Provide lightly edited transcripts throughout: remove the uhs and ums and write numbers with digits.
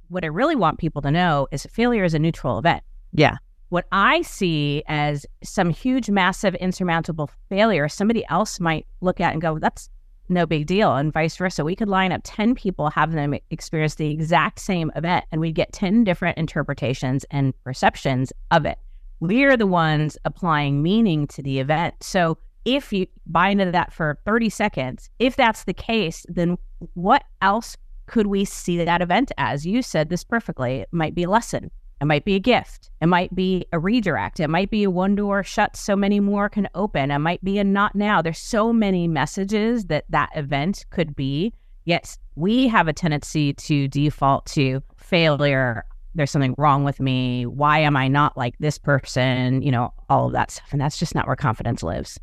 what I really want people to know is failure is a neutral event. Yeah. What I see as some huge, massive, insurmountable failure, somebody else might look at and go, that's no big deal, and vice versa. We could line up 10 people, have them experience the exact same event, and we'd get 10 different interpretations and perceptions of it. We're the ones applying meaning to the event. So if you buy into that for 30 seconds, if that's the case, then what else could we see that event as? You said this perfectly. It might be a lesson. It might be a gift. It might be a redirect. It might be a one door shut so many more can open. It might be a not now. There's so many messages that event could be. Yet we have a tendency to default to failure. There's something wrong with me. Why am I not like this person? All of that stuff. And that's just not where confidence lives.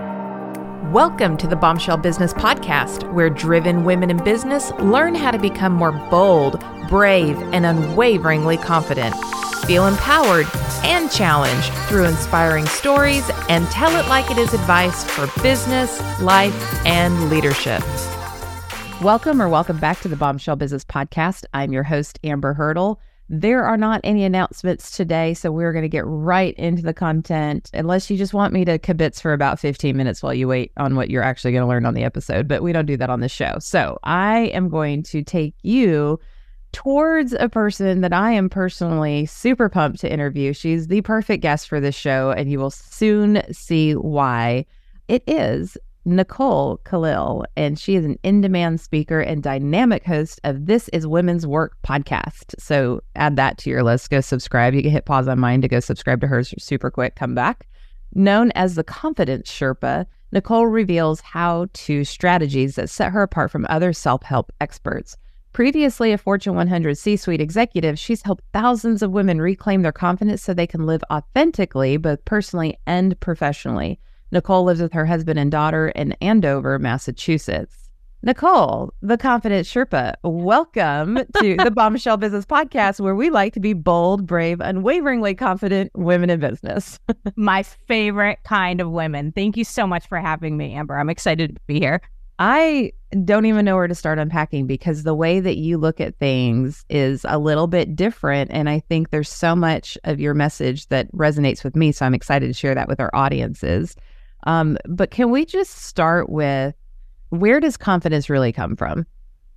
Welcome to the Bombshell Business Podcast, where driven women in business learn how to become more bold, brave, and unwaveringly confident. Feel empowered and challenged through inspiring stories and tell it like it is advice for business, life, and leadership. Welcome back to the Bombshell Business Podcast. I'm your host, Amber Hurdle. There are not any announcements today, so we're going to get right into the content, unless you just want me to kibitz for about 15 minutes while you wait on what you're actually going to learn on the episode, but we don't do that on this show. So I am going to take you towards a person that I am personally super pumped to interview. She's the perfect guest for this show, and you will soon see why. It is Nicole Khalil, and she is an in-demand speaker and dynamic host of This Is Women's Work podcast. So add that to your list. Go subscribe. You can hit pause on mine to go subscribe to hers super quick. Come back. Known as the Confidence Sherpa, Nicole reveals how-to strategies that set her apart from other self-help experts. Previously a Fortune 100 C-suite executive, she's helped thousands of women reclaim their confidence so they can live authentically, both personally and professionally. Nicole lives with her husband and daughter in Andover, Massachusetts. Nicole, the Confidence Sherpa, welcome to the Bombshell Business Podcast, where we like to be bold, brave, unwaveringly confident women in business. My favorite kind of women. Thank you so much for having me, Amber. I'm excited to be here. I don't even know where to start unpacking, because the way that you look at things is a little bit different. And I think there's so much of your message that resonates with me. So I'm excited to share that with our audiences. But can we just start with, where does confidence really come from?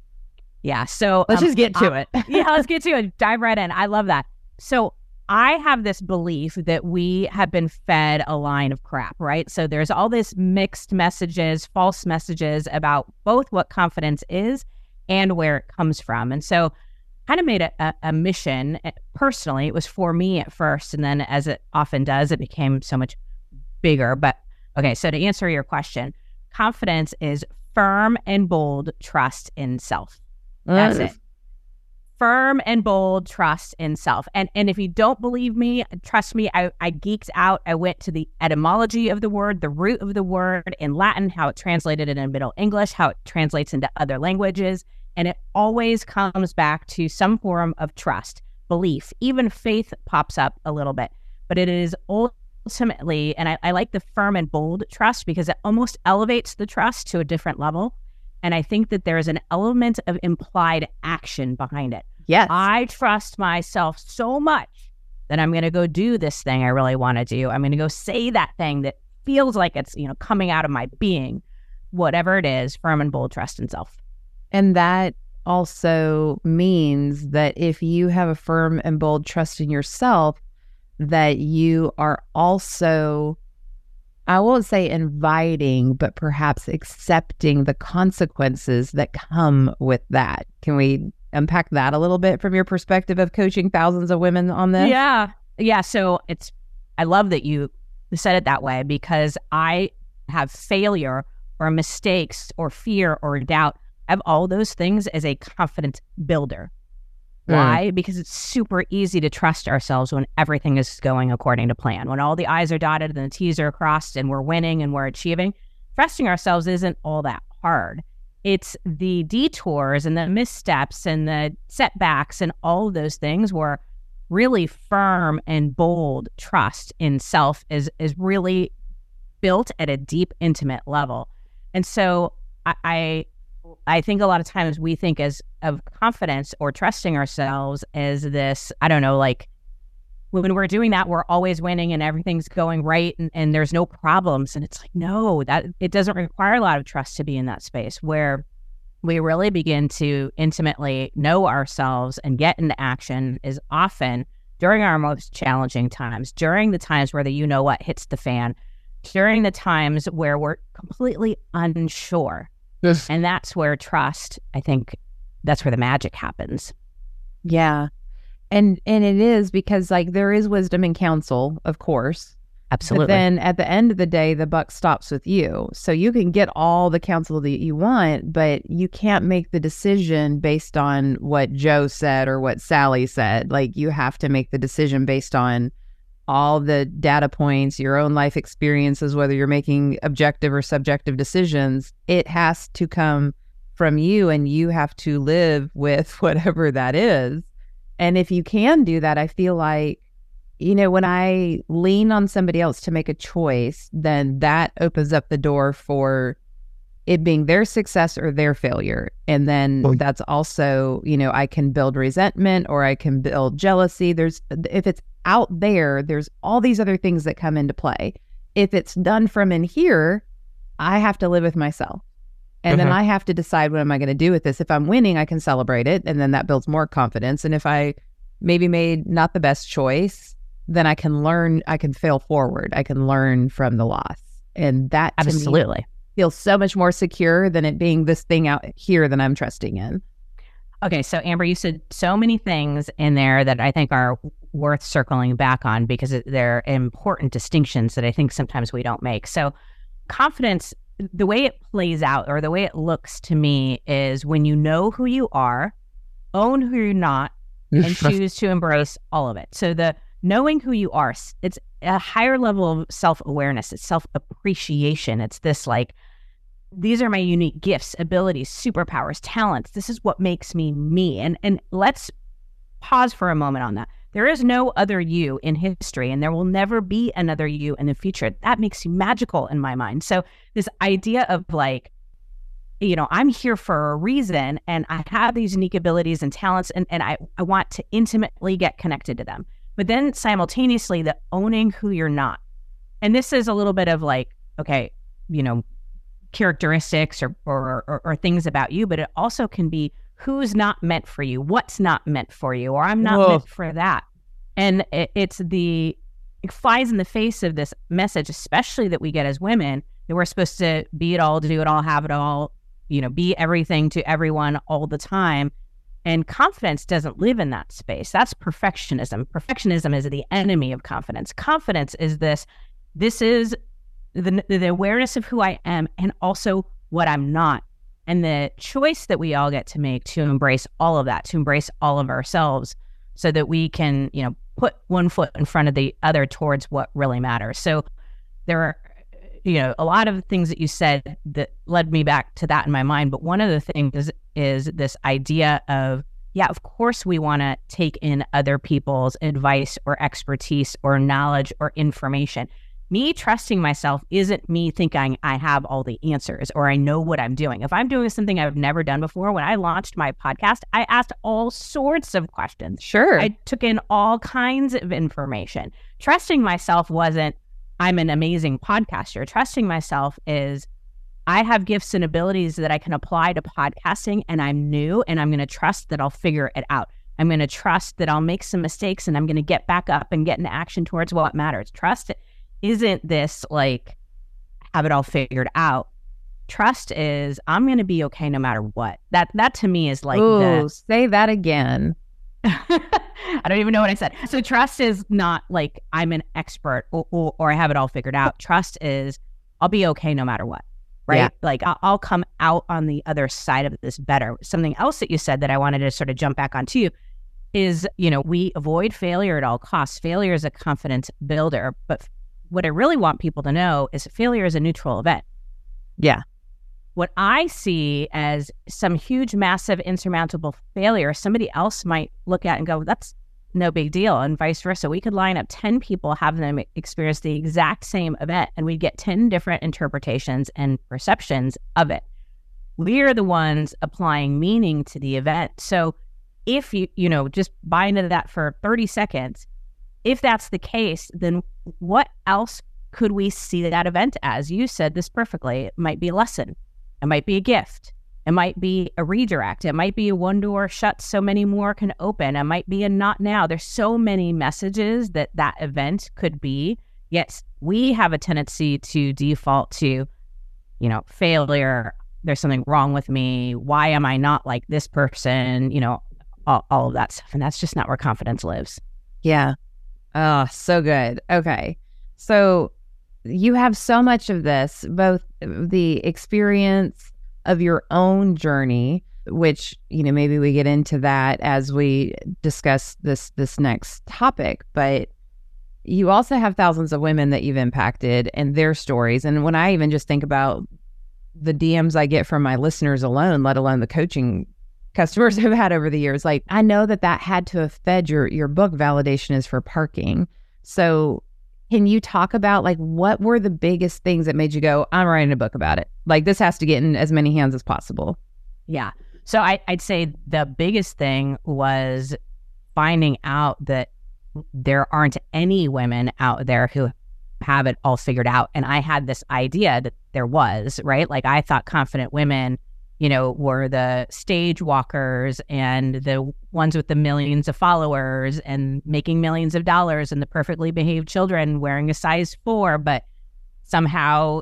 Yeah. So let's just get to it. Let's get to it. Dive right in. I love that. So I have this belief that we have been fed a line of crap, right? So there's all this mixed messages, false messages about both what confidence is and where it comes from. And so kind of made a mission. Personally, it was for me at first. And then, as it often does, it became so much bigger. But okay, so to answer your question, confidence is firm and bold trust in self. That's it. Firm and bold trust in self. And if you don't believe me, trust me, I geeked out. I went to the etymology of the word, the root of the word in Latin, how it translated in Middle English, how it translates into other languages. And it always comes back to some form of trust, belief. Even faith pops up a little bit. But it is ultimately, and I like the firm and bold trust because it almost elevates the trust to a different level. And I think that there is an element of implied action behind it. Yes. I trust myself so much that I'm going to go do this thing I really want to do. I'm going to go say that thing that feels like it's, coming out of my being, whatever it is, firm and bold trust in self. And that also means that if you have a firm and bold trust in yourself, that you are also, I won't say inviting, but perhaps accepting the consequences that come with that. Can we unpack that a little bit from your perspective of coaching thousands of women on this? Yeah. So I love that you said it that way, because I have failure or mistakes or fear or doubt. I have all those things as a confidence builder. Why? Because it's super easy to trust ourselves when everything is going according to plan. When all the I's are dotted and the T's are crossed and we're winning and we're achieving, trusting ourselves isn't all that hard. It's the detours and the missteps and the setbacks and all of those things where really firm and bold trust in self is really built at a deep, intimate level. And so I I think a lot of times we think as of confidence or trusting ourselves as this, I don't know, like when we're doing that, we're always winning and everything's going right and there's no problems. And it's like, no, that it doesn't require a lot of trust to be in that space where we really begin to intimately know ourselves and get into action is often during our most challenging times, during the times where the you know what hits the fan, during the times where we're completely unsure. Yes. And that's where trust, I think that's where the magic happens. Yeah. And it is because like there is wisdom in counsel, of course. Absolutely. But then at the end of the day, the buck stops with you. So you can get all the counsel that you want, but you can't make the decision based on what Joe said or what Sally said. Like you have to make the decision based on all the data points, your own life experiences, whether you're making objective or subjective decisions. It has to come from you and you have to live with whatever that is. And if you can do that, I feel like, you know, when I lean on somebody else to make a choice, then that opens up the door for it being their success or their failure. And then that's also, you know, I can build resentment or I can build jealousy. If it's out there, there's all these other things that come into play. If it's done from in here, I have to live with myself. And then I have to decide what am I going to do with this. If I'm winning, I can celebrate it. And then that builds more confidence. And if I maybe made not the best choice, then I can learn, I can fail forward. I can learn from the loss. And that to Absolutely me feels so much more secure than it being this thing out here that I'm trusting in. Okay, so Amber, you said so many things in there that I think are worth circling back on because they're important distinctions that I think sometimes we don't make. So confidence, the way it plays out or the way it looks to me is when you know who you are, own who you're not, and choose to embrace all of it. So the knowing who you are, it's a higher level of self-awareness. It's self-appreciation. It's this like, these are my unique gifts, abilities, superpowers, talents. This is what makes me me. And let's pause for a moment on that. There is no other you in history, and there will never be another you in the future. That makes you magical in my mind. So this idea of like, you know, I'm here for a reason, and I have these unique abilities and talents, and I want to intimately get connected to them. But then simultaneously, the owning who you're not. And this is a little bit of like, okay, you know, characteristics or things about you, but it also can be who's not meant for you, what's not meant for you, or I'm not meant for that. And it flies in the face of this message, especially that we get as women, that we're supposed to be it all, do it all, have it all, you know, be everything to everyone all the time. And confidence doesn't live in that space. That's perfectionism. Perfectionism is the enemy of confidence. Confidence is this is the awareness of who I am and also what I'm not. And the choice that we all get to make to embrace all of that, to embrace all of ourselves so that we can, you know, put one foot in front of the other towards what really matters. So there are, you know, a lot of things that you said that led me back to that in my mind. But one of the things is this idea of, yeah, of course we want to take in other people's advice or expertise or knowledge or information. Me trusting myself isn't me thinking I have all the answers or I know what I'm doing. If I'm doing something I've never done before, when I launched my podcast, I asked all sorts of questions. Sure. I took in all kinds of information. Trusting myself wasn't, I'm an amazing podcaster. Trusting myself is, I have gifts and abilities that I can apply to podcasting, and I'm new, and I'm going to trust that I'll figure it out. I'm going to trust that I'll make some mistakes, and I'm going to get back up and get into action towards what matters. Trust isn't this like have it all figured out. Trust is I'm going to be okay no matter what. That to me is like, say that again. I don't even know what I said. So trust is not like I'm an expert or I have it all figured out. Trust is I'll be okay no matter what. Right? Yeah. Like I'll come out on the other side of this better. Something else that you said that I wanted to sort of jump back onto you is, you know, we avoid failure at all costs. Failure is a confidence builder, but what I really want people to know is failure is a neutral event. Yeah. What I see as some huge, massive, insurmountable failure, somebody else might look at and go, that's no big deal, and vice versa. We could line up 10 people, have them experience the exact same event, and we'd get 10 different interpretations and perceptions of it. we're the ones applying meaning to the event. So if just buy into that for 30 seconds, if that's the case, then what else could we see that event as? You said this perfectly. It might be a lesson. It might be a gift. It might be a redirect. It might be a one door shut so many more can open. It might be a not now. There's so many messages that event could be. Yet we have a tendency to default to, failure. There's something wrong with me. Why am I not like this person? All of that stuff. And that's just not where confidence lives. Yeah. Oh, so good. Okay. So you have so much of this, both the experience of your own journey, which, maybe we get into that as we discuss this next topic, but you also have thousands of women that you've impacted and their stories. And when I even just think about the DMs I get from my listeners alone, let alone the coaching customers I've had over the years, like, I know that had to have fed your book, Validation is for Parking. So can you talk about, like, what were the biggest things that made you go, I'm writing a book about it? Like, this has to get in as many hands as possible. Yeah. So I'd say the biggest thing was finding out that there aren't any women out there who have it all figured out. And I had this idea that there was, right? Like, I thought confident women, were the stage walkers and the ones with the millions of followers and making millions of dollars and the perfectly behaved children wearing a size 4, but somehow,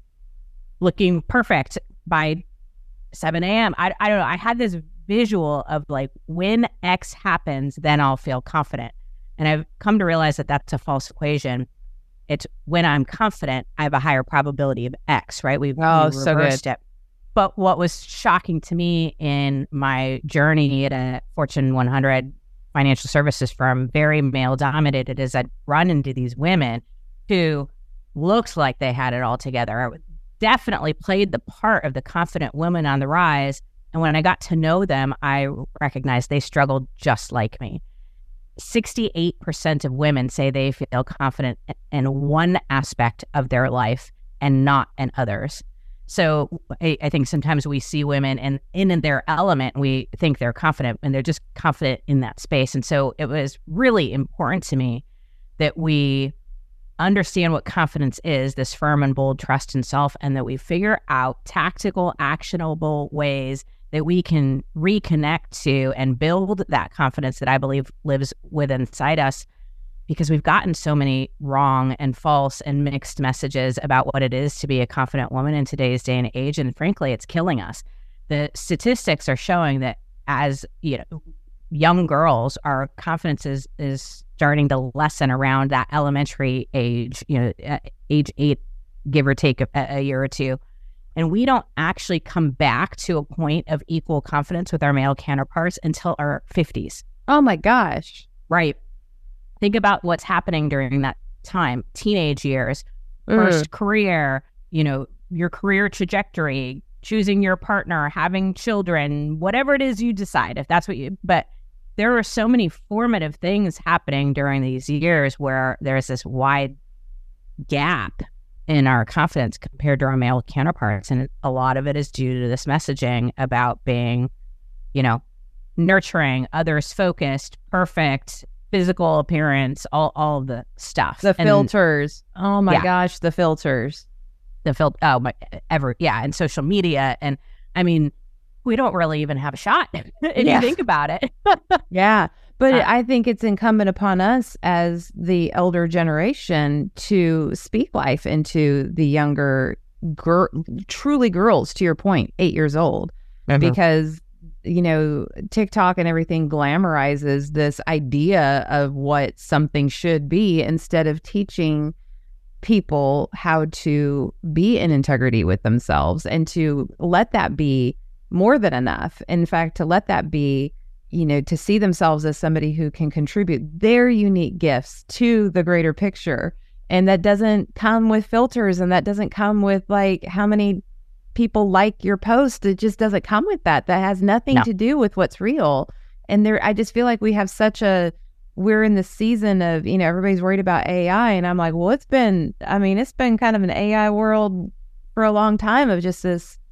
looking perfect by 7 a.m. I don't know. I had this visual of like, when X happens, then I'll feel confident. And I've come to realize that that's a false equation. It's when I'm confident, I have a higher probability of X, right? We've reversed it. But what was shocking to me in my journey at a Fortune 100 financial services firm, very male dominated, is I'd run into these women who looked like they had it all together. I definitely played the part of the confident woman on the rise. And when I got to know them, I recognized they struggled just like me. 68% of women say they feel confident in one aspect of their life and not in others. So I think sometimes we see women and in their element, we think they're confident and they're just confident in that space. And so it was really important to me that we understand what confidence is, this firm and bold trust in self, and that we figure out tactical, actionable ways that we can reconnect to and build that confidence that I believe lives within inside us, because we've gotten so many wrong and false and mixed messages about what it is to be a confident woman in today's day and age. And frankly, it's killing us. The statistics are showing that as young girls, our confidence is starting to lessen around that elementary age, age 8, give or take a year or two. And we don't actually come back to a point of equal confidence with our male counterparts until our 50s. Oh my gosh. Right. Think about what's happening during that time. Teenage years, first career, your career trajectory, choosing your partner, having children, whatever it is you decide, if that's what but there are so many formative things happening during these years where there's this wide gap in our confidence compared to our male counterparts. And a lot of it is due to this messaging about being, nurturing, others focused, perfect, physical appearance, all of the stuff. The filters. Oh my gosh, the filters. And social media. And I mean, we don't really even have a shot if you think about it. Yeah. But I think it's incumbent upon us as the elder generation to speak life into the younger, truly girls, to your point, 8 years old. Because TikTok and everything glamorizes this idea of what something should be instead of teaching people how to be in integrity with themselves and to let that be more than enough. In fact, to let that be, to see themselves as somebody who can contribute their unique gifts to the greater picture. And that doesn't come with filters, and that doesn't come with like how many people like your post. It just doesn't come with that. That has nothing to do with what's real. And I just feel like we have we're in the season of, everybody's worried about AI. And I'm like, well, it's been kind of an AI world for a long time of just this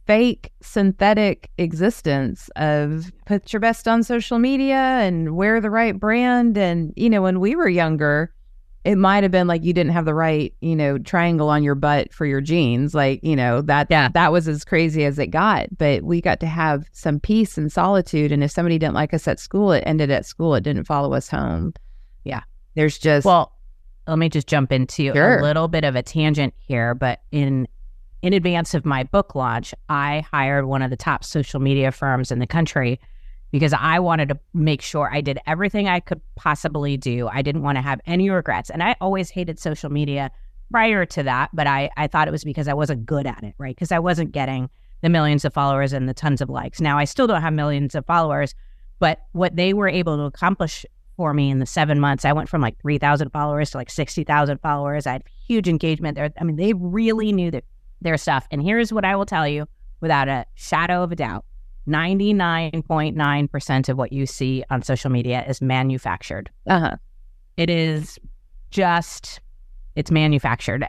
fake synthetic existence of put your best on social media and wear the right brand. And, when we were younger, it might have been like you didn't have the right, triangle on your butt for your jeans. Like, that was as crazy as it got. But we got to have some peace and solitude. And if somebody didn't like us at school, it ended at school. It didn't follow us home. Yeah. There's just... Well, let me just jump into a little bit of a tangent here. But in advance of my book launch, I hired one of the top social media firms in the country because I wanted to make sure I did everything I could possibly do. I didn't want to have any regrets. And I always hated social media prior to that, but I thought it was because I wasn't good at it, right? Because I wasn't getting the millions of followers and the tons of likes. Now, I still don't have millions of followers, but what they were able to accomplish for me in the 7 months, I went from like 3,000 followers to like 60,000 followers. I had huge engagement there. I mean, they really knew their stuff. And here's what I will tell you without a shadow of a doubt. 99.9% of what you see on social media is manufactured. It is just, it's manufactured.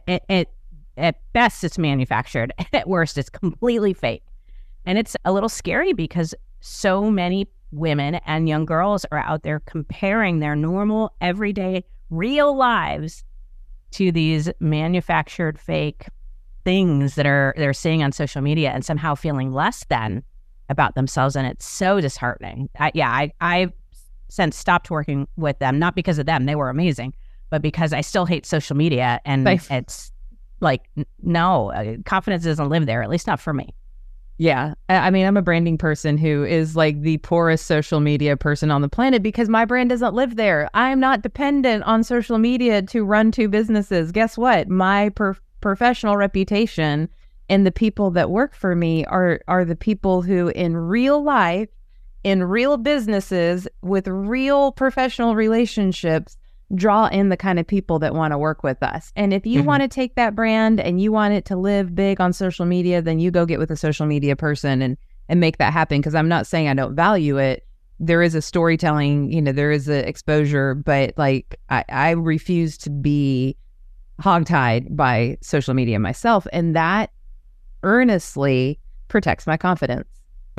At best, it's manufactured. At worst, it's completely fake. And it's a little scary because so many women and young girls are out there comparing their normal, everyday, real lives to these manufactured fake things that they're seeing on social media and somehow feeling less than about themselves. And it's so disheartening. I've since stopped working with them, not because of them, they were amazing, but because I still hate social media. And it's like, no, confidence doesn't live there, at least not for me. Yeah. I mean, I'm a branding person who is like the poorest social media person on the planet because my brand doesn't live there. I'm not dependent on social media to run 2 businesses. Guess what? My professional reputation and the people that work for me are the people who in real life, in real businesses, with real professional relationships, draw in the kind of people that want to work with us. And if you want to take that brand and you want it to live big on social media, then you go get with a social media person and make that happen. Because I'm not saying I don't value it. There is a storytelling, there is an exposure, but like I refuse to be hogtied by social media myself. And that earnestly protects my confidence.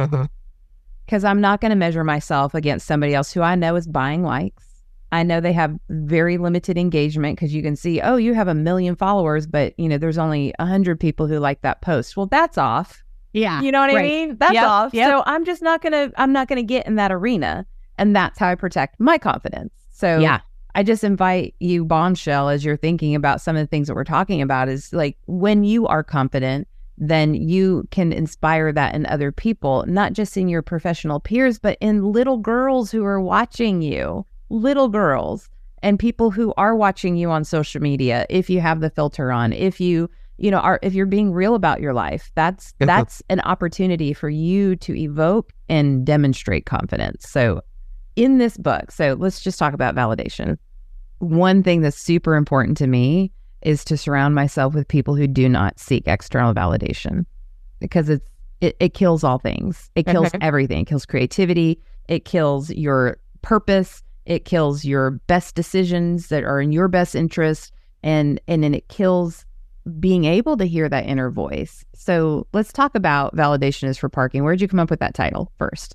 Because I'm not going to measure myself against somebody else who I know is buying likes. I know they have very limited engagement because you can see, oh, you have 1 million followers, but there's only 100 people who like that post. Well, that's off. Yeah. You know what I mean? That's off. So I'm not going to get in that arena. And that's how I protect my confidence. So I just invite you, Bombshell, as you're thinking about some of the things that we're talking about, is like when you are confident, then you can inspire that in other people, not just in your professional peers, but in little girls who are watching you, little girls and people who are watching you on social media. If you have the filter on, if you if you're being real about your life, that's an opportunity for you to evoke and demonstrate confidence. So in this book, so let's just talk about validation. One thing that's super important to me is to surround myself with people who do not seek external validation, because it kills all things. It kills everything. It kills creativity. It kills your purpose. It kills your best decisions that are in your best interest. And then it kills being able to hear that inner voice. So let's talk about Validation is for Parking. Where'd you come up with that title first?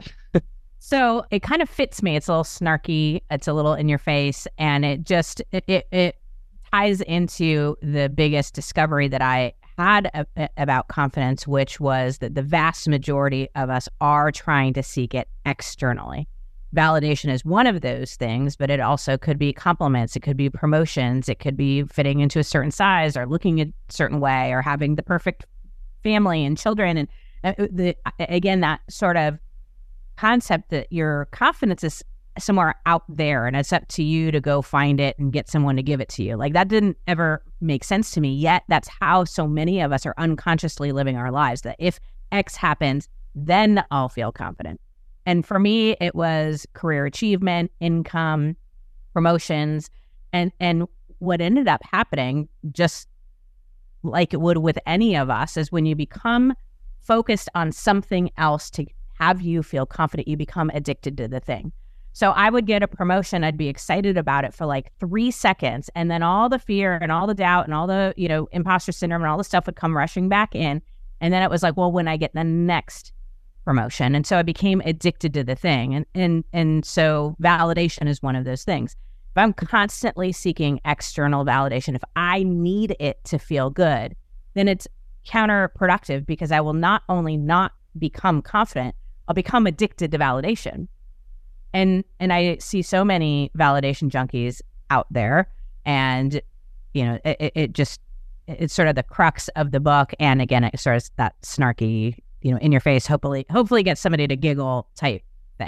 So it kind of fits me. It's a little snarky. It's a little in your face. And it just, it ties into the biggest discovery that I had about confidence, which was that the vast majority of us are trying to seek it externally. Validation is one of those things, but it also could be compliments. It could be promotions. It could be fitting into a certain size or looking a certain way or having the perfect family and children. And again, that sort of concept that your confidence is somewhere out there and it's up to you to go find it and get someone to give it to you. Like that didn't ever make sense to me, yet that's how so many of us are unconsciously living our lives, that if X happens, then I'll feel confident. And for me, it was career achievement, income, promotions, and what ended up happening, just like it would with any of us, is when you become focused on something else to have you feel confident, you become addicted to the thing. So I would get a promotion, I'd be excited about it for like 3 seconds, and then all the fear and all the doubt and all the, imposter syndrome and all the stuff would come rushing back in. And then it was like, well, when I get the next promotion. And so I became addicted to the thing. And so validation is one of those things. If I'm constantly seeking external validation, if I need it to feel good, then it's counterproductive because I will not only not become confident, I'll become addicted to validation. And I see so many validation junkies out there, and it's sort of the crux of the book. And again, it sort of that snarky, in your face, hopefully get somebody to giggle type thing.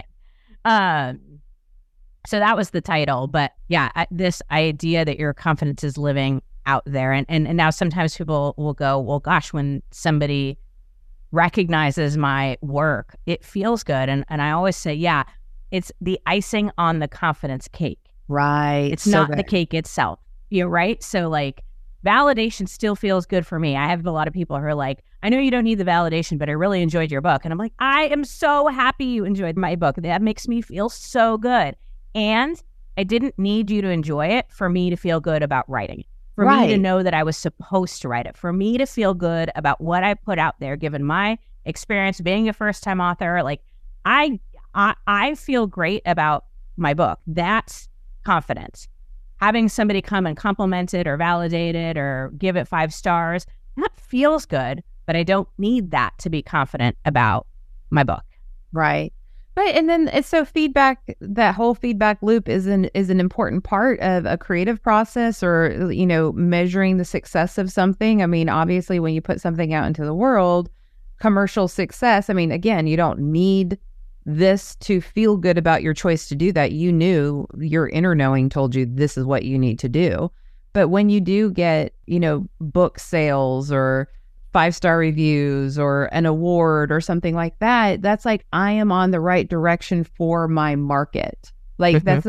So that was the title. But yeah, this idea that your confidence is living out there. And now sometimes people will go, well, gosh, when somebody recognizes my work, it feels good. And I always say, yeah, it's the icing on the confidence cake. Right. It's not the cake itself. You're right. So like validation still feels good for me. I have a lot of people who are like, I know you don't need the validation, but I really enjoyed your book. And I'm like, I am so happy you enjoyed my book. That makes me feel so good. And I didn't need you to enjoy it for me to feel good about writing it. For me to know that I was supposed to write it. For me to feel good about what I put out there, given my experience being a first-time author. Like I feel great about my book. That's confidence. Having somebody come and compliment it or validate it or give it 5 stars, that feels good, but I don't need that to be confident about my book. Right. But and then it's so feedback, that whole feedback loop is an important part of a creative process or, measuring the success of something. I mean, obviously when you put something out into the world, commercial success, I mean, again, you don't need this to feel good about your choice to do that. You knew, your inner knowing told you this is what you need to do. But when you do get, book sales or 5-star reviews or an award or something like that, that's like, I am on the right direction for my market. Like that's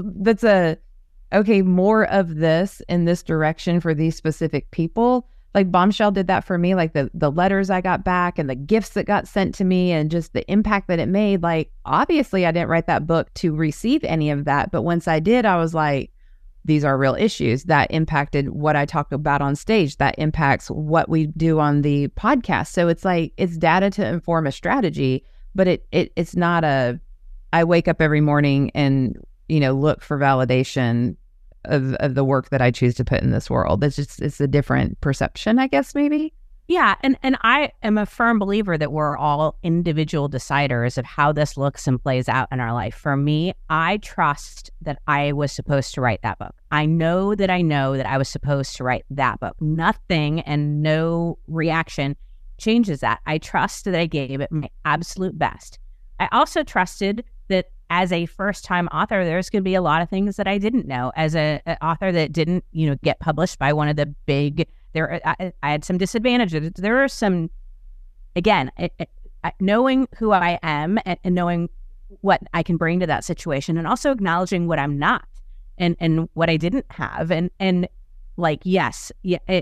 a, okay, more of this in this direction for these specific people. Like Bombshell did that for me, like the letters I got back and the gifts that got sent to me and just the impact that it made. Like, obviously I didn't write that book to receive any of that. But once I did, I was like, these are real issues that impacted what I talk about on stage, that impacts what we do on the podcast. So it's like, it's data to inform a strategy, but it's not I wake up every morning and, look for validation of the work that I choose to put in this world. It's a different perception, I guess, maybe. Yeah. And I am a firm believer that we're all individual deciders of how this looks and plays out in our life. For me, I trust that I was supposed to write that book. I know that I was supposed to write that book. Nothing and no reaction changes that. I trust that I gave it my absolute best. I also trusted that as a first-time author, there's going to be a lot of things that I didn't know. As an author that didn't, get published by one of the big, I had some disadvantages. There are some, again, knowing who I am and knowing what I can bring to that situation, and also acknowledging what I'm not and what I didn't have. And like, yes,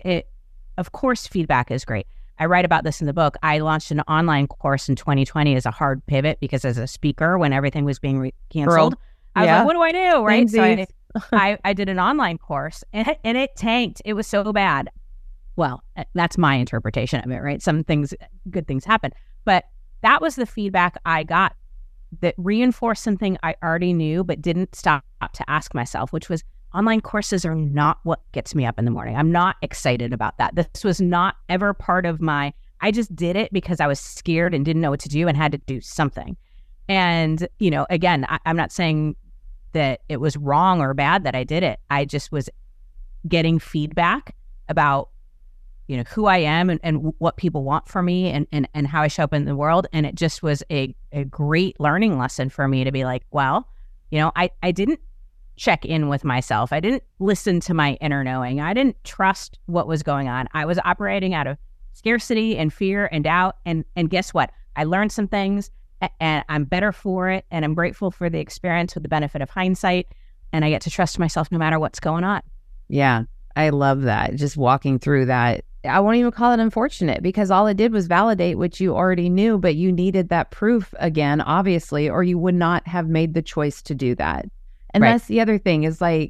of course, feedback is great. I write about this in the book. I launched an online course in 2020 as a hard pivot because as a speaker, when everything was being canceled, I was like, what do I do? Right. So I did an online course and it tanked. It was so bad. Well, that's my interpretation of it, right? Some things, good things happen. But that was the feedback I got that reinforced something I already knew, but didn't stop to ask myself, which was, online courses are not what gets me up in the morning. I'm not excited about that. This was not ever part of I just did it because I was scared and didn't know what to do and had to do something. And, again, I'm not saying that it was wrong or bad that I did it. I just was getting feedback about, who I am and what people want from me and how I show up in the world. And it just was a great learning lesson for me to be like, well, I didn't check in with myself. I didn't listen to my inner knowing. I didn't trust what was going on. I was operating out of scarcity and fear and doubt. And guess what? I learned some things and I'm better for it. And I'm grateful for the experience with the benefit of hindsight. And I get to trust myself no matter what's going on. Yeah, I love that. Just walking through that. I won't even call it unfortunate because all it did was validate what you already knew, but you needed that proof again, obviously, or you would not have made the choice to do that. And that's the other thing is like,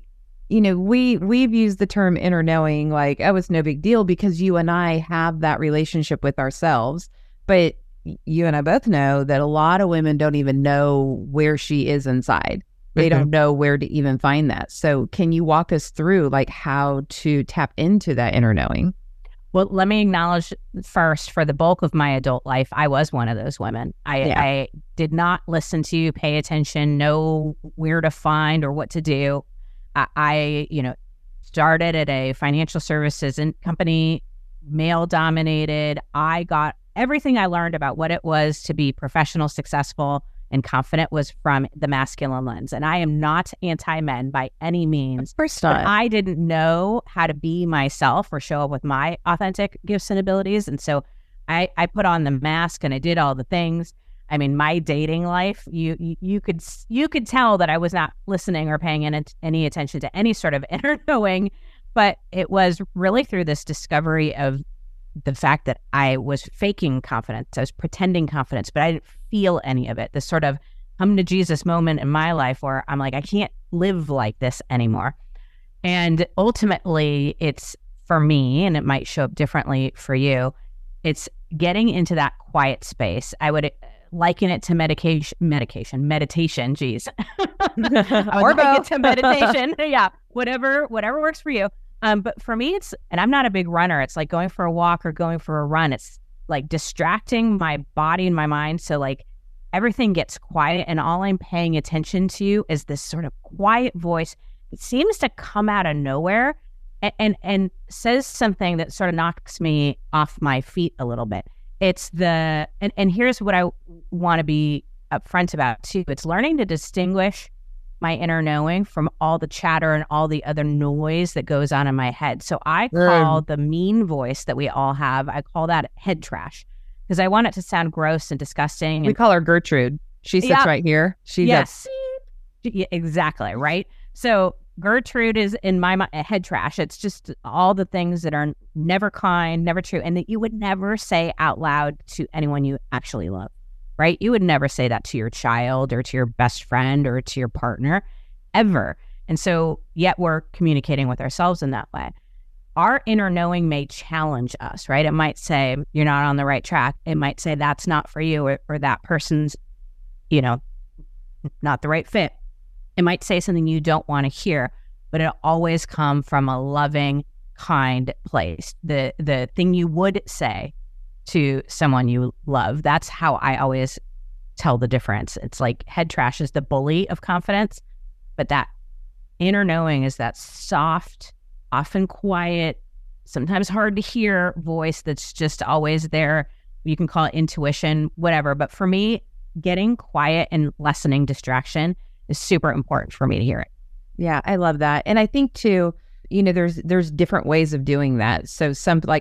we've used the term inner knowing, like, oh, it's no big deal because you and I have that relationship with ourselves. But you and I both know that a lot of women don't even know where she is inside. They don't know where to even find that. So can you walk us through like how to tap into that inner knowing? Well, let me acknowledge first, for the bulk of my adult life, I was one of those women. I did not listen to, pay attention, know where to find or what to do. I started at a financial services company, male dominated. I got everything I learned about what it was to be professional, successful, and confident was from the masculine lens. And I am not anti-men by any means. Of course not. But I didn't know how to be myself or show up with my authentic gifts and abilities. And so I put on the mask and I did all the things. I mean, my dating life, you could tell that I was not listening or paying any attention to any sort of inner knowing, but it was really through this discovery of the fact that I was faking confidence. I was pretending confidence, but I didn't feel any of it. This sort of come to Jesus moment in my life where I'm like, I can't live like this anymore. And ultimately, it's for me, and it might show up differently for you, it's getting into that quiet space. I would liken it to meditation. Geez. I would like it to meditation. Yeah. Whatever works for you. But for me, and I'm not a big runner. It's like going for a walk or going for a run. It's like distracting my body and my mind. So like everything gets quiet and all I'm paying attention to is this sort of quiet voice. It seems to come out of nowhere and says something that sort of knocks me off my feet a little bit. It's and here's what I want to be upfront about too. It's learning to distinguish my inner knowing from all the chatter and all the other noise that goes on in my head. So I call the mean voice that we all have, I call that head trash because I want it to sound gross and disgusting. We call her Gertrude. She sits right here. She does. Yeah, exactly. Right. So Gertrude is in my mind, head trash. It's just all the things that are never kind, never true, and that you would never say out loud to anyone you actually love. Right? You would never say that to your child or to your best friend or to your partner ever. And so yet we're communicating with ourselves in that way. Our inner knowing may challenge us, right? It might say, you're not on the right track. It might say that's not for you or that person's, not the right fit. It might say something you don't want to hear, but it'll always come from a loving, kind place. The thing you would say to someone you love. That's how I always tell the difference. It's like head trash is the bully of confidence, but that inner knowing is that soft, often quiet, sometimes hard to hear voice that's just always there. You can call it intuition, whatever. But for me, getting quiet and lessening distraction is super important for me to hear it. Yeah, I love that. And I think too, there's different ways of doing that. So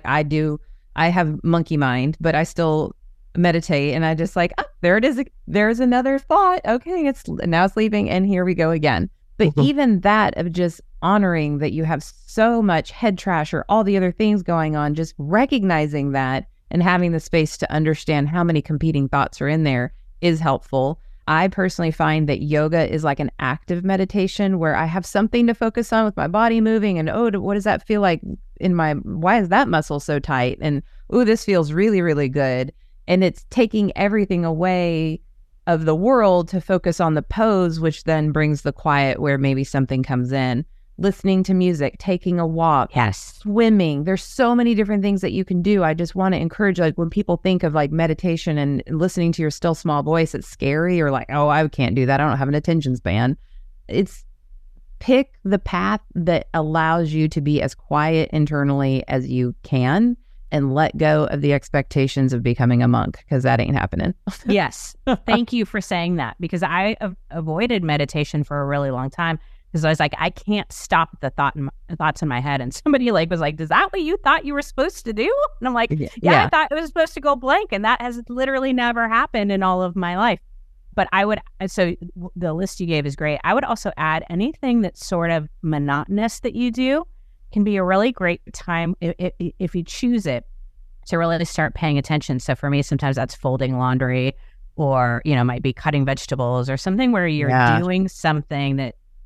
I have monkey mind, but I still meditate and I just like, there it is. There's another thought. Okay. It's leaving and here we go again. But even that of just honoring that you have so much head trash or all the other things going on, just recognizing that and having the space to understand how many competing thoughts are in there is helpful. I personally find that yoga is like an active meditation where I have something to focus on with my body moving and, what does that feel like why is that muscle so tight? And, this feels really, really good. And it's taking everything away of the world to focus on the pose, which then brings the quiet where maybe something comes in. Listening to music, taking a walk, swimming. There's so many different things that you can do. I just want to encourage, like when people think of like meditation and listening to your still small voice, it's scary or like, I can't do that. I don't have an attention span. It's pick the path that allows you to be as quiet internally as you can and let go of the expectations of becoming a monk because that ain't happening. Yes. Thank you for saying that because I avoided meditation for a really long time. Because I was like, I can't stop the thoughts in my head. And somebody was like, is that what you thought you were supposed to do? And I'm like, yeah, I thought it was supposed to go blank. And that has literally never happened in all of my life. But so the list you gave is great. I would also add anything that's sort of monotonous that you do can be a really great time if you choose it to really start paying attention. So for me, sometimes that's folding laundry or, might be cutting vegetables or something where you're doing something that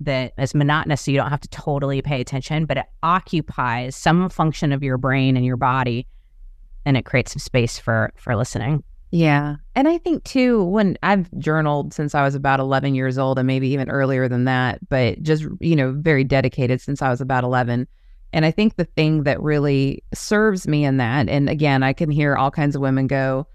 that is monotonous, so you don't have to totally pay attention, but it occupies some function of your brain and your body, and it creates some space for listening. Yeah. And I think too, when I've journaled since I was about 11 years old, and maybe even earlier than that, but just, very dedicated since I was about 11. And I think the thing that really serves me in that, and again, I can hear all kinds of women go,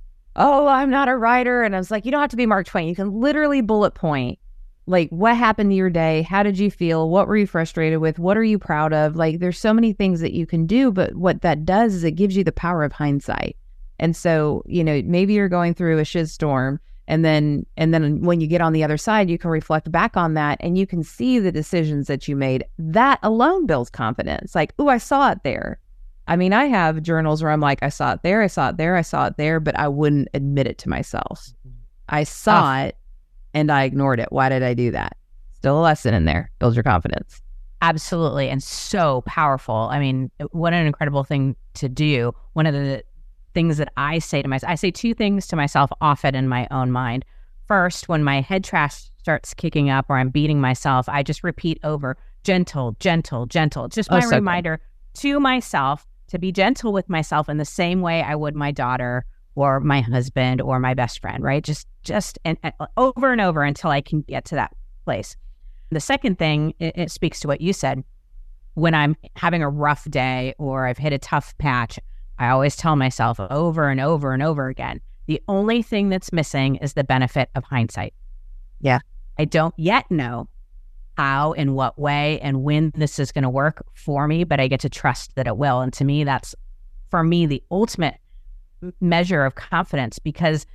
oh, I'm not a writer. And I was like, you don't have to be Mark Twain. You can literally bullet point, like, what happened to your day? How did you feel? What were you frustrated with? What are you proud of? Like, there's so many things that you can do, but what that does is it gives you the power of hindsight. And so, maybe you're going through a shitstorm, and then when you get on the other side, you can reflect back on that and you can see the decisions that you made. That alone builds confidence. Like, oh, I saw it there. I mean, I have journals where I'm like, I saw it there, I saw it there, I saw it there, but I wouldn't admit it to myself. I saw it and I ignored it. Why did I do that? Still a lesson in there. Builds your confidence. Absolutely. And so powerful. I mean, what an incredible thing to do. One of the things that I say to myself, I say two things to myself often in my own mind. First, when my head trash starts kicking up or I'm beating myself, I just repeat over, gentle, gentle, gentle. It's just my reminder to myself to be gentle with myself in the same way I would my daughter or my husband or my best friend, right? Just and over and over until I can get to that place. The second thing, it speaks to what you said. When I'm having a rough day or I've hit a tough patch, I always tell myself over and over and over again, the only thing that's missing is the benefit of hindsight. Yeah. I don't yet know how, in what way, and when this is going to work for me, but I get to trust that it will. And to me, that's, for me, the ultimate measure of confidence, because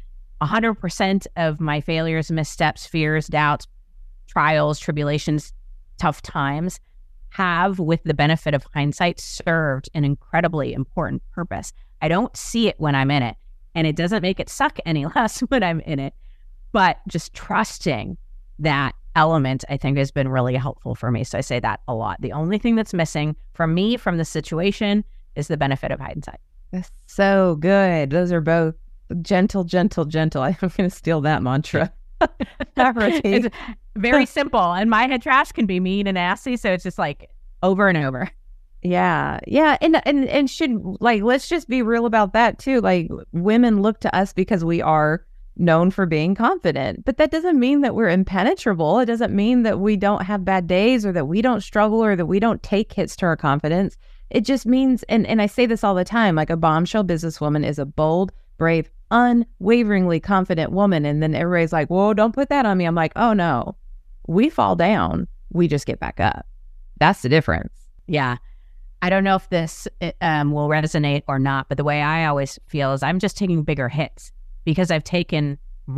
100% of my failures, missteps, fears, doubts, trials, tribulations, tough times have, with the benefit of hindsight, served an incredibly important purpose. I don't see it when I'm in it, and it doesn't make it suck any less when I'm in it, but just trusting that element, I think, has been really helpful for me. So I say that a lot. The only thing that's missing from me, from the situation, is the benefit of hindsight. That's so good. Those are both gentle, gentle, gentle. I'm going to steal that mantra. It's very simple. And my head trash can be mean and nasty. So it's just like over and over. Yeah. Yeah. And should, like, let's just be real about that too. Like, women look to us because we are known for being confident, but that doesn't mean that we're impenetrable. It doesn't mean that we don't have bad days or that we don't struggle or that we don't take hits to our confidence. It just means, and I say this all the time, like, a bombshell businesswoman is a bold, brave, unwaveringly confident woman. And then everybody's like, whoa, don't put that on me. I'm like, oh no, we fall down. We just get back up. That's the difference. Yeah. I don't know if this will resonate or not, but the way I always feel is I'm just taking bigger hits because I've taken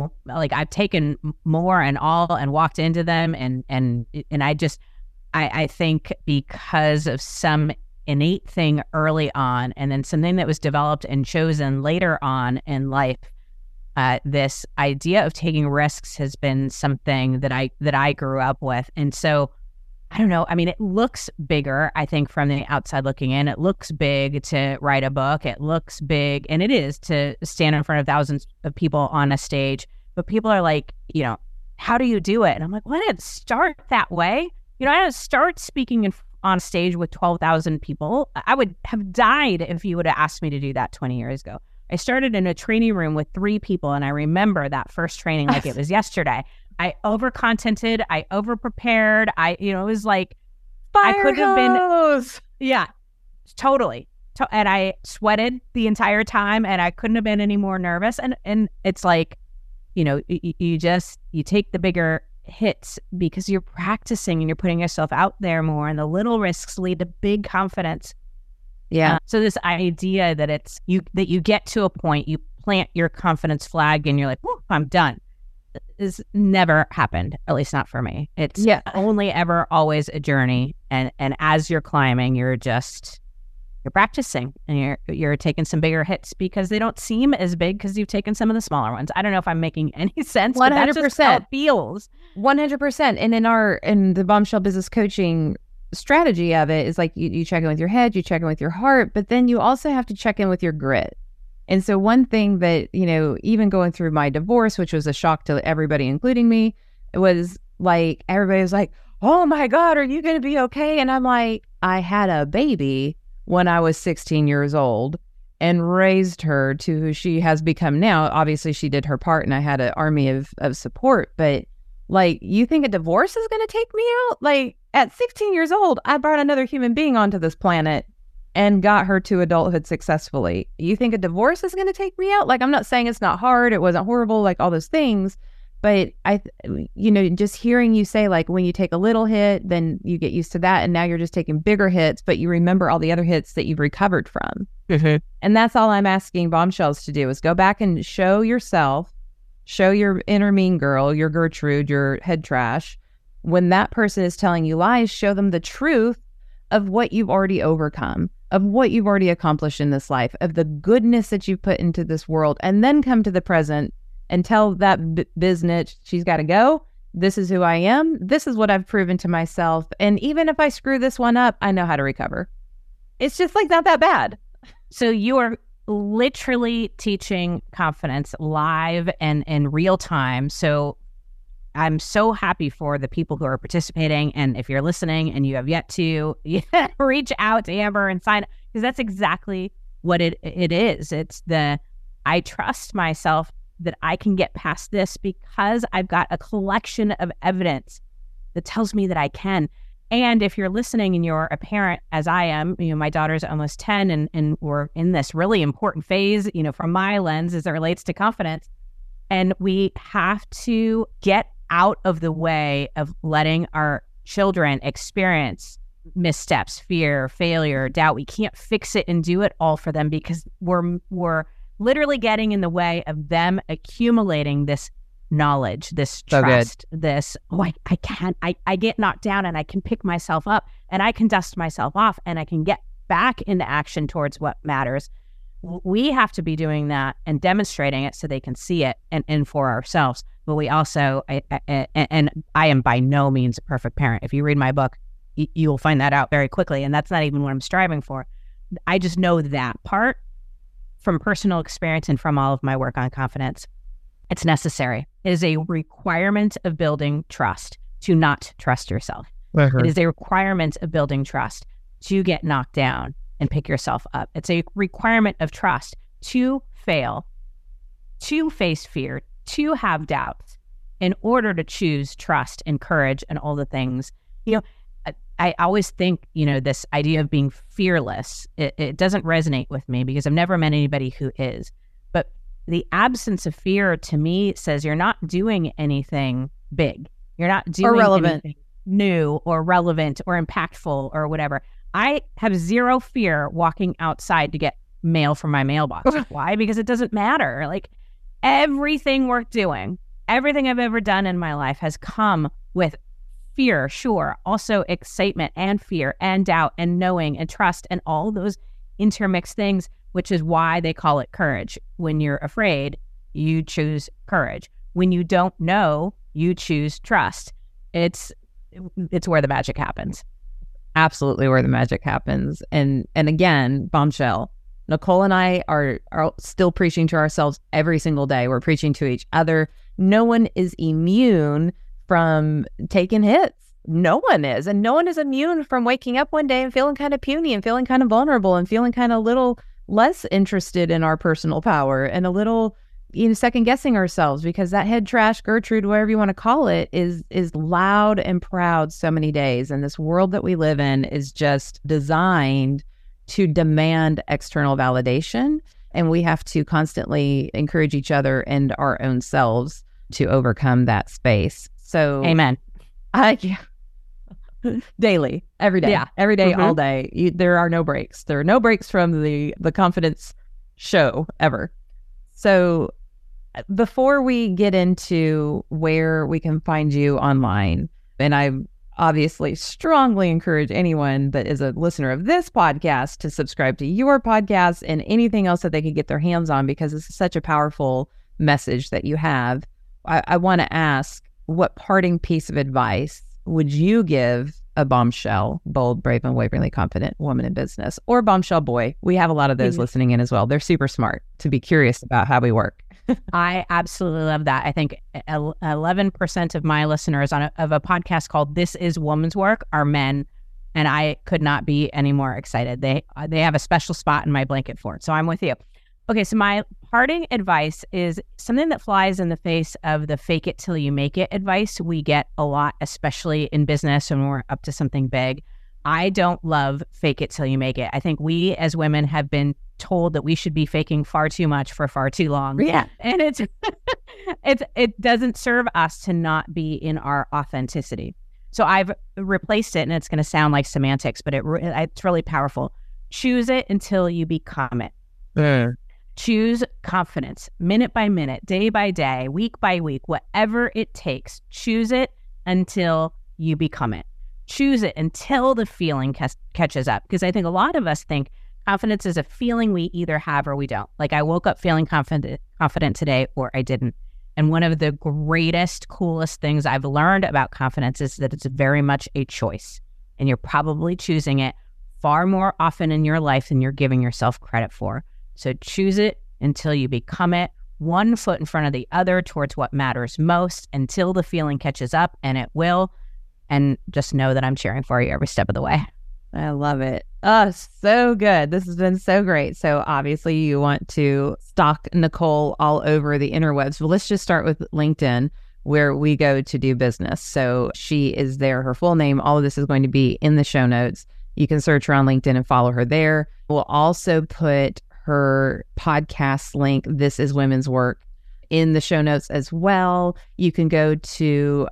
more and all and walked into them. And I think because of some innate thing early on, and then something that was developed and chosen later on in life, this idea of taking risks has been something that I grew up with. And so I don't know. I mean, it looks bigger, I think, from the outside looking in. It looks big to write a book. It looks big, and it is, to stand in front of thousands of people on a stage. But people are like, how do you do it? And I'm like, well, I didn't start that way. I didn't start speaking on stage with 12,000 people. I would have died if you would have asked me to do that 20 years ago. I started in a training room with 3 people, and I remember that first training like it was yesterday. I over-contented, I over-prepared, it was like, Fire I could have hose. been, yeah, totally. And I sweated the entire time, and I couldn't have been any more nervous. And it's like, you take the bigger hits because you're practicing and you're putting yourself out there more, and the little risks lead to big confidence. Yeah. So this idea that that you get to a point, you plant your confidence flag, and you're like, I'm done, is never happened, at least not for me. It's only ever always a journey, and as you're climbing, you're practicing, and you're taking some bigger hits because they don't seem as big because you've taken some of the smaller ones. I don't know if I'm making any sense. 100%. But that's just how it feels. 100%. And in the Bombshell Business Coaching strategy of it is like, you check in with your head, you check in with your heart, but then you also have to check in with your grit. And so one thing that, even going through my divorce, which was a shock to everybody, including me, it was like, everybody was like, oh my God, are you going to be okay? And I'm like, I had a baby when I was 16 years old and raised her to who she has become now. Obviously, she did her part and I had an army of support. But like, you think a divorce is going to take me out? Like, at 16 years old, I brought another human being onto this planet and got her to adulthood successfully. You think a divorce is going to take me out? Like, I'm not saying it's not hard. It wasn't horrible, like all those things. But just hearing you say, like, when you take a little hit, then you get used to that. And now you're just taking bigger hits, but you remember all the other hits that you've recovered from. Mm-hmm. And that's all I'm asking bombshells to do, is go back and show yourself, show your inner mean girl, your Gertrude, your head trash. When that person is telling you lies, show them the truth of what you've already overcome, of what you've already accomplished in this life, of the goodness that you put into this world, and then come to the present and tell that business she's got to go. This is who I am. This is what I've proven to myself. And even if I screw this one up, I know how to recover. It's just like not that bad. So you are literally teaching confidence live and in real time. So I'm so happy for the people who are participating. And if you're listening and you have yet to reach out to Amber and sign up, because that's exactly what it is. It's I trust myself that I can get past this because I've got a collection of evidence that tells me that I can. And if you're listening and you're a parent, as I am, my daughter's almost 10 and we're in this really important phase, from my lens as it relates to confidence. And we have to get out of the way of letting our children experience missteps, fear, failure, doubt. We can't fix it and do it all for them because we're literally getting in the way of them accumulating this knowledge, this trust, this, I get knocked down and I can pick myself up and I can dust myself off and I can get back into action towards what matters. We have to be doing that and demonstrating it so they can see it and for ourselves. But we also, and I am by no means a perfect parent. If you read my book, you will find that out very quickly. And that's not even what I'm striving for. I just know that part from personal experience and from all of my work on confidence. It's necessary. It is a requirement of building trust to not trust yourself. It is a requirement of building trust to get knocked down and pick yourself up. It's a requirement of trust to fail, to face fear, to have doubts in order to choose trust and courage and all the things. I always think, this idea of being fearless, it doesn't resonate with me because I've never met anybody who is. But the absence of fear to me says you're not doing anything big. You're not doing anything new or relevant or impactful or whatever. I have zero fear walking outside to get mail from my mailbox. Why? Because it doesn't matter. Like everything worth doing, everything I've ever done in my life has come with fear, sure, also excitement and fear and doubt and knowing and trust and all those intermixed things, which is why they call it courage. When you're afraid, you choose courage. When you don't know, you choose trust. It's where the magic happens. Absolutely where the magic happens. And again, bombshell, Nicole and I are still preaching to ourselves every single day. We're preaching to each other. No one is immune from taking hits. No one is. And no one is immune from waking up one day and feeling kind of puny and feeling kind of vulnerable and feeling kind of a little less interested in our personal power and a little, second guessing ourselves because that head trash, Gertrude, whatever you want to call it, is loud and proud so many days. And this world that we live in is just designed to demand external validation. And we have to constantly encourage each other and our own selves to overcome that space. So, amen. Daily, every day, every day, all day. There are no breaks. There are no breaks from the confidence show ever. So before we get into where we can find you online, and I obviously strongly encourage anyone that is a listener of this podcast to subscribe to your podcast and anything else that they could get their hands on, because this is such a powerful message that you have. I want to ask, what parting piece of advice would you give a bombshell, bold, brave, and waveringly confident woman in business, or bombshell boy? We have a lot of those listening in as well. They're super smart to be curious about how we work. I absolutely love that. I think 11% of my listeners of a podcast called This Is Woman's Work are men, and I could not be any more excited. They have a special spot in my blanket for it. So I'm with you. Okay, so my parting advice is something that flies in the face of the fake it till you make it advice we get a lot, especially in business when we're up to something big. I don't love fake it till you make it. I think we as women have been told that we should be faking far too much for far too long. Yeah. And it doesn't serve us to not be in our authenticity. So I've replaced it, and it's going to sound like semantics, but it's really powerful. Choose it until you become it. Choose confidence, minute by minute, day by day, week by week, whatever it takes. Choose it until you become it. Choose it until the feeling catches up. Because I think a lot of us think confidence is a feeling we either have or we don't. Like, I woke up feeling confident today, or I didn't. And one of the greatest, coolest things I've learned about confidence is that it's very much a choice. And you're probably choosing it far more often in your life than you're giving yourself credit for. So choose it until you become it, one foot in front of the other towards what matters most until the feeling catches up, and it will. And just know that I'm cheering for you every step of the way. I love it. Oh, so good. This has been so great. So obviously you want to stalk Nicole all over the interwebs. Well, let's just start with LinkedIn, where we go to do business. So she is there. Her full name, all of this is going to be in the show notes. You can search her on LinkedIn and follow her there. We'll also put her podcast link, This Is Women's Work, in the show notes as well. You can go to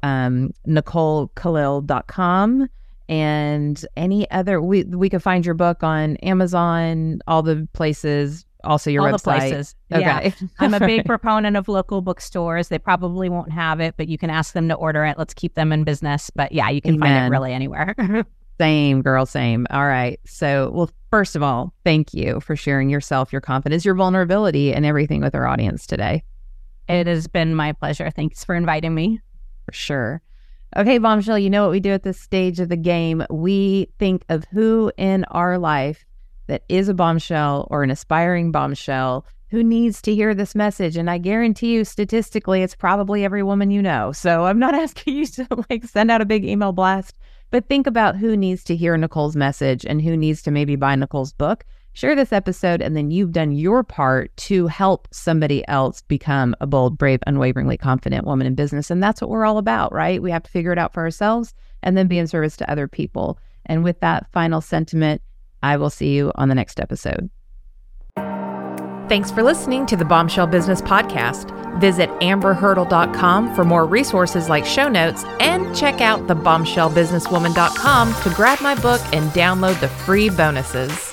NicoleKhalil.com and any other, we can find your book on Amazon, all the places, also your website. All the places. Okay. Yeah. I'm a big proponent of local bookstores. They probably won't have it, but you can ask them to order it. Let's keep them in business. But yeah, you can find it really anywhere. Same, girl, same. All right. So, well, first of all, thank you for sharing yourself, your confidence, your vulnerability, and everything with our audience today. It has been my pleasure. Thanks for inviting me. For sure. Okay, Bombshell, you know what we do at this stage of the game. We think of who in our life that is a bombshell or an aspiring bombshell who needs to hear this message. And I guarantee you, statistically, it's probably every woman you know. So I'm not asking you to send out a big email blast, but think about who needs to hear Nicole's message and who needs to maybe buy Nicole's book. Share this episode, and then you've done your part to help somebody else become a bold, brave, unwaveringly confident woman in business. And that's what we're all about, right? We have to figure it out for ourselves and then be in service to other people. And with that final sentiment, I will see you on the next episode. Thanks for listening to the Bombshell Business Podcast. Visit amberhurdle.com for more resources like show notes, and check out thebombshellbusinesswoman.com to grab my book and download the free bonuses.